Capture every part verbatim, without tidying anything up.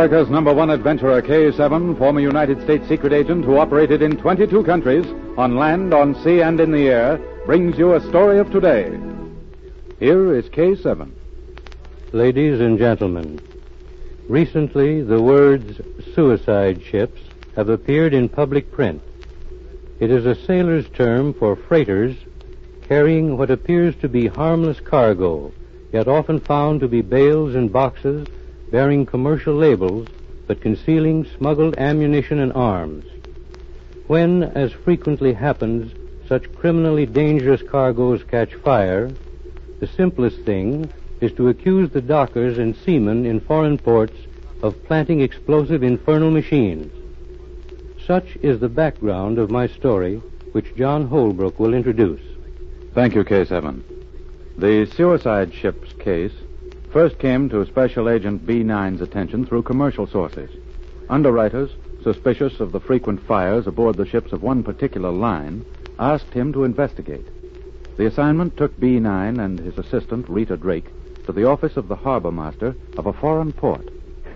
America's number one adventurer, K seven, former United States secret agent who operated in twenty-two countries, on land, on sea, and in the air, brings you a story of today. Here is K seven. Ladies and gentlemen, recently the words suicide ships have appeared in public print. It is a sailor's term for freighters carrying what appears to be harmless cargo, yet often found to be bales and boxes bearing commercial labels, but concealing smuggled ammunition and arms. When, as frequently happens, such criminally dangerous cargoes catch fire, the simplest thing is to accuse the dockers and seamen in foreign ports of planting explosive infernal machines. Such is the background of my story, which John Holbrook will introduce. Thank you, K seven. The suicide ships case first came to Special Agent B nine's attention through commercial sources. Underwriters, suspicious of the frequent fires aboard the ships of one particular line, asked him to investigate. The assignment took B nine and his assistant, Rita Drake, to the office of the harbor master of a foreign port.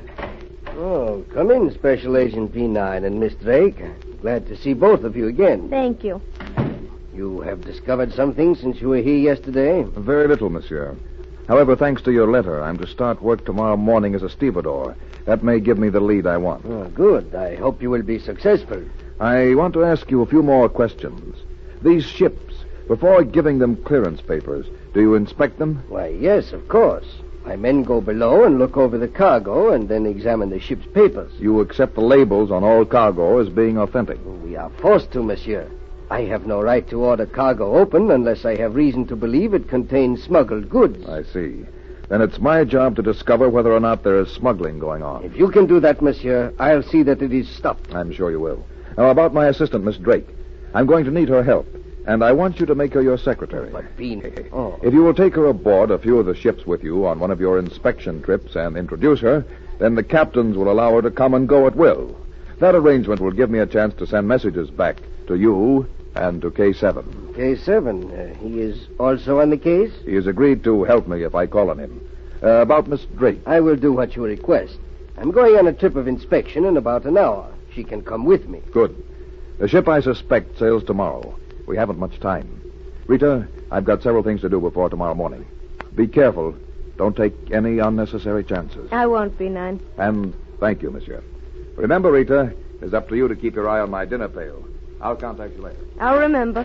Oh, come in, Special Agent B nine and Miss Drake. Glad to see both of you again. Thank you. You have discovered something since you were here yesterday? Very little, monsieur. However, thanks to your letter, I'm to start work tomorrow morning as a stevedore. That may give me the lead I want. Oh, good. I hope you will be successful. I want to ask you a few more questions. These ships, before giving them clearance papers, do you inspect them? Why, yes, of course. My men go below and look over the cargo and then examine the ship's papers. You accept the labels on all cargo as being authentic? We are forced to, monsieur. I have no right to order cargo open unless I have reason to believe it contains smuggled goods. I see. Then it's my job to discover whether or not there is smuggling going on. If you can do that, monsieur, I'll see that it is stopped. I'm sure you will. Now, about my assistant, Miss Drake. I'm going to need her help, and I want you to make her your secretary. But Bean... Oh. If you will take her aboard a few of the ships with you on one of your inspection trips and introduce her, then the captains will allow her to come and go at will. That arrangement will give me a chance to send messages back to you and to K seven. K seven? Uh, he is also on the case? He has agreed to help me if I call on him. Uh, about Miss Drake. I will do what you request. I'm going on a trip of inspection in about an hour. She can come with me. Good. The ship I suspect sails tomorrow. We haven't much time. Rita, I've got several things to do before tomorrow morning. Be careful. Don't take any unnecessary chances. I won't be none. And thank you, monsieur. Remember, Rita, it's up to you to keep your eye on my dinner pail. I'll contact you later. I'll remember.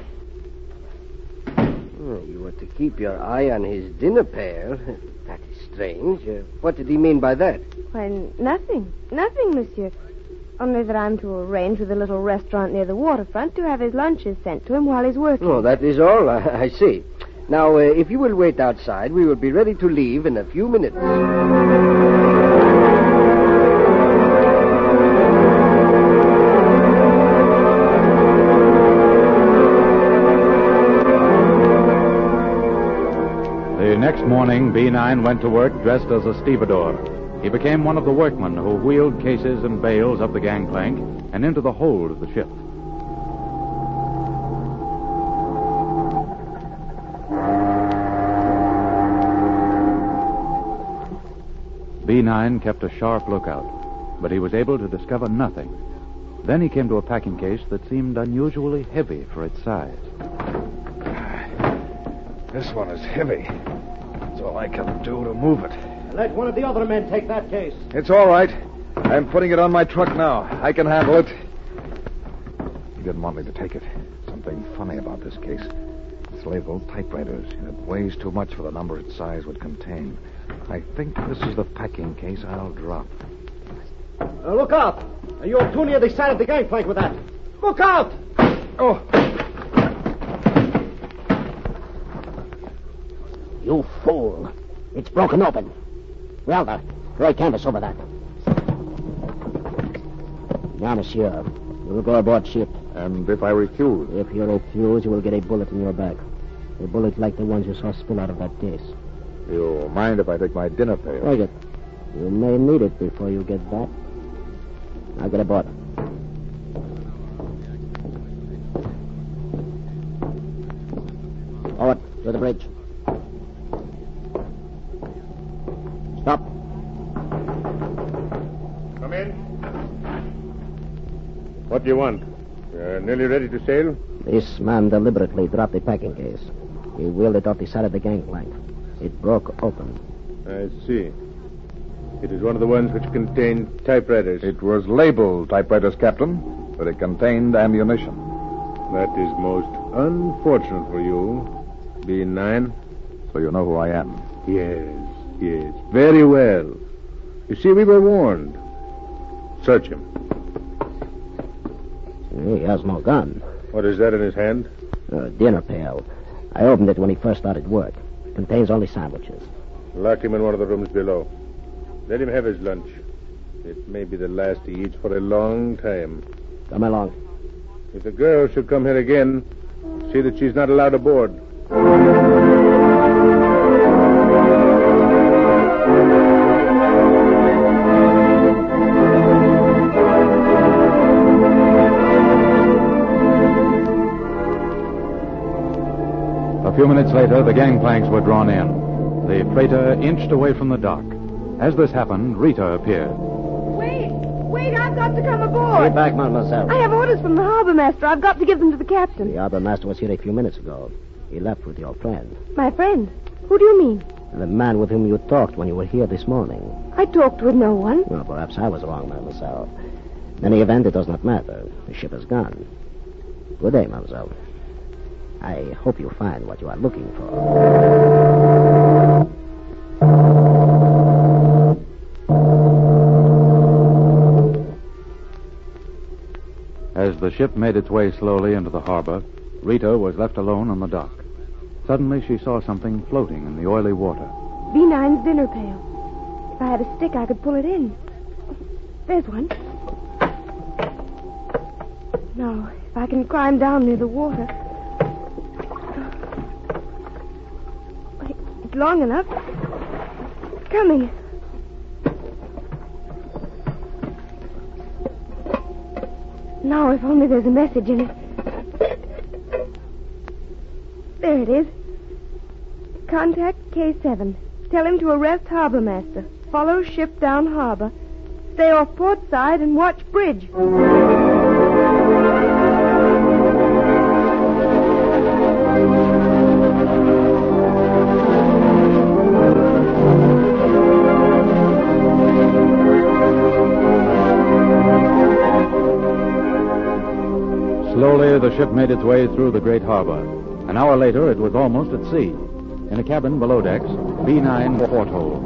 Oh, you were to keep your eye on his dinner pail. That is strange. Uh, what did he mean by that? Why, nothing. Nothing, monsieur. Only that I'm to arrange with a little restaurant near the waterfront to have his lunches sent to him while he's working. Oh, that is all. I, I see. Now, uh, if you will wait outside, we will be ready to leave in a few minutes. The next morning, B nine went to work dressed as a stevedore. He became one of the workmen who wheeled cases and bales up the gangplank and into the hold of the ship. B nine kept a sharp lookout, but he was able to discover nothing. Then he came to a packing case that seemed unusually heavy for its size. This one is heavy. That's all I can do to move it. Let one of the other men take that case. It's all right. I'm putting it on my truck now. I can handle it. He didn't want me to take it. Something funny about this case. It's labeled typewriters. It weighs too much for the number its size would contain. I think this is the packing case I'll drop. Uh, look out! You're too near the side of the gangplank with that. Look out! Oh! You fool. It's broken open. Well, there. Throw a canvas over that. Now, monsieur, you will go aboard ship. And if I refuse? If you refuse, you will get a bullet in your back. A bullet like the ones you saw spill out of that case. You mind if I take my dinner pail? Take it. You may need it before you get back. Now get aboard. Forward to the bridge. Stop. What do you want? You're nearly ready to sail? This man deliberately dropped the packing case. He wheeled it off the side of the gangplank. It broke open. I see. It is one of the ones which contained typewriters. It was labeled typewriters, Captain, but it contained ammunition. That is most unfortunate for you, B nine. So you know who I am? Yes, yes. Very well. You see, we were warned. Search him. He has no gun. What is that in his hand? A dinner pail. I opened it when he first started work. It contains only sandwiches. Lock him in one of the rooms below. Let him have his lunch. It may be the last he eats for a long time. Come along. If the girl should come here again, see that she's not allowed aboard. A few minutes later, the gangplanks were drawn in. The freighter inched away from the dock. As this happened, Rita appeared. Wait, wait, I've got to come aboard. Get back, mademoiselle. I have orders from the harbor master. I've got to give them to the captain. The harbor master was here a few minutes ago. He left with your friend. My friend? Who do you mean? The man with whom you talked when you were here this morning. I talked with no one. Well, perhaps I was wrong, mademoiselle. In any event, it does not matter. The ship is gone. Good day, mademoiselle. I hope you find what you are looking for. As the ship made its way slowly into the harbor, Rita was left alone on the dock. Suddenly, she saw something floating in the oily water. B nine's dinner pail. If I had a stick, I could pull it in. There's one. Now, if I can climb down near the water. It's long enough. It's coming. Now, if only there's a message in it. There it is. Contact K seven. Tell him to arrest harbor master. Follow ship down harbor. Stay off port side and watch bridge. Slowly, the ship made its way through the great harbor. An hour later, it was almost at sea. In a cabin below decks, B nine porthole.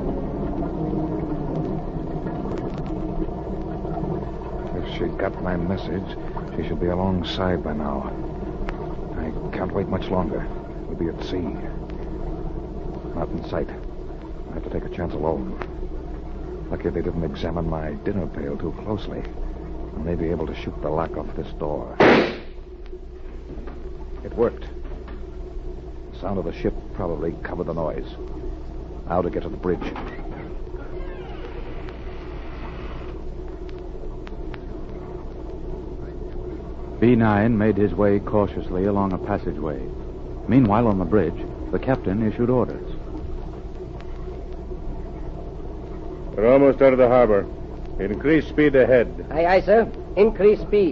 If she got my message, she should be alongside by now. I can't wait much longer. We'll be at sea. Not in sight. I have to take a chance alone. Lucky they didn't examine my dinner pail too closely. I may be able to shoot the lock off this door. It worked. The sound of the ship probably covered the noise. Now to get to the bridge. B nine made his way cautiously along a passageway. Meanwhile, on the bridge, the captain issued orders. We're almost out of the harbor. Increase speed ahead. Aye, aye, sir. Increase speed.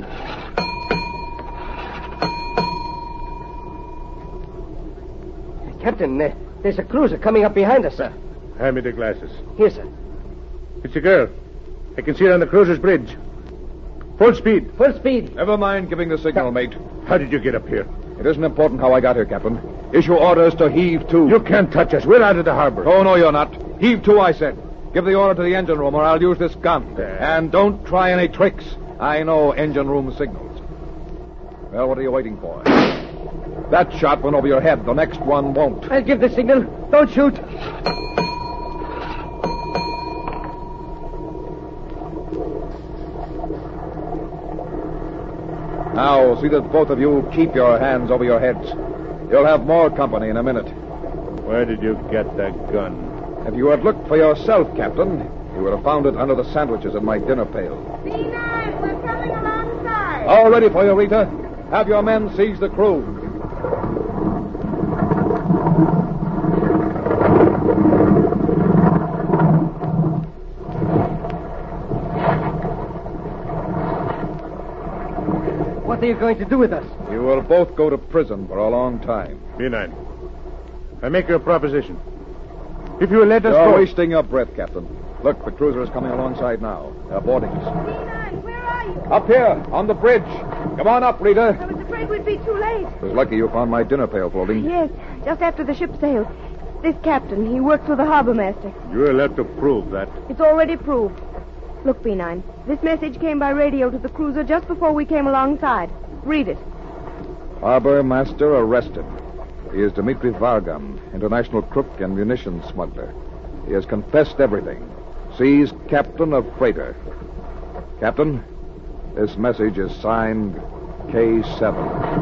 Captain, uh, there's a cruiser coming up behind us, sir. Hand me the glasses. Here, sir. It's a girl. I can see her on the cruiser's bridge. Full speed. Full speed. Never mind giving the signal, mate. How did you get up here? It isn't important how I got here, Captain. Issue orders to heave to. You can't touch us. We're out of the harbor. Oh, no, you're not. Heave to, I said. Give the order to the engine room, or I'll use this gun. There. And don't try any tricks. I know engine room signals. Well, what are you waiting for? That shot went over your head. The next one won't. I'll give the signal. Don't shoot. Now, see that both of you keep your hands over your heads. You'll have more company in a minute. Where did you get that gun? If you had looked for yourself, Captain, you would have found it under the sandwiches in my dinner pail. B nine, we're coming alongside. All ready for you, Rita. Have your men seize the crew. What are you going to do with us? You will both go to prison for a long time. B nine. I make you a proposition. If you will let us You're go... wasting your breath, Captain. Look, the cruiser is coming alongside now. They're boarding us. B nine, where are you? Up here, on the bridge. Come on up, Rita. I was afraid we'd be too late. It was lucky you found my dinner pail floating. Yes, just after the ship sailed. This captain, he works for the harbor master. You will have to prove that. It's already proved. Look, B nine, this message came by radio to the cruiser just before we came alongside. Read it. Harbor master arrested. He is Dmitri Vargam, international crook and munitions smuggler. He has confessed everything. Seized captain of freighter. Captain, this message is signed K seven.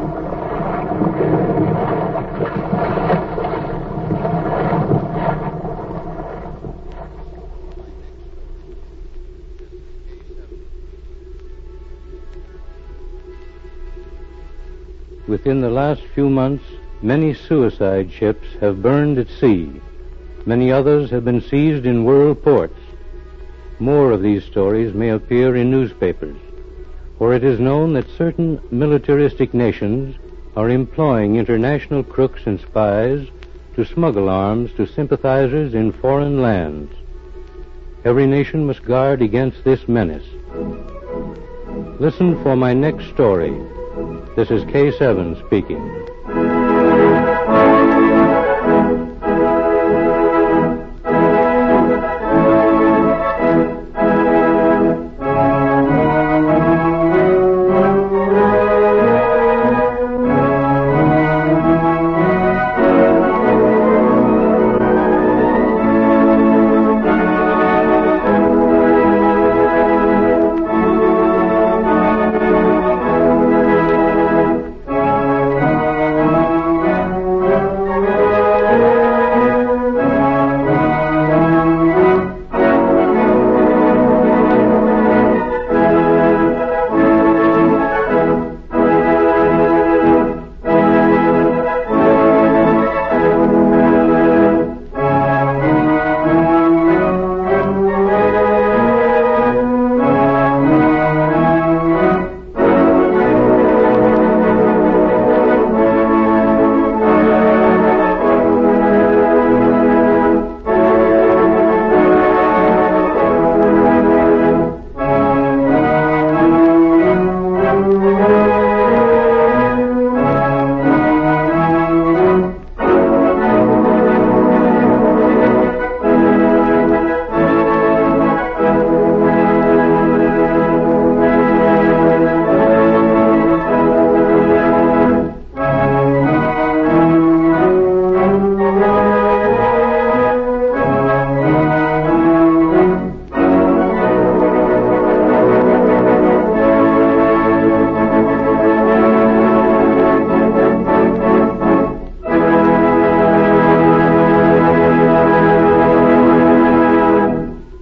Within the last few months, many suicide ships have burned at sea. Many others have been seized in world ports. More of these stories may appear in newspapers, for it is known that certain militaristic nations are employing international crooks and spies to smuggle arms to sympathizers in foreign lands. Every nation must guard against this menace. Listen for my next story. This is K seven speaking.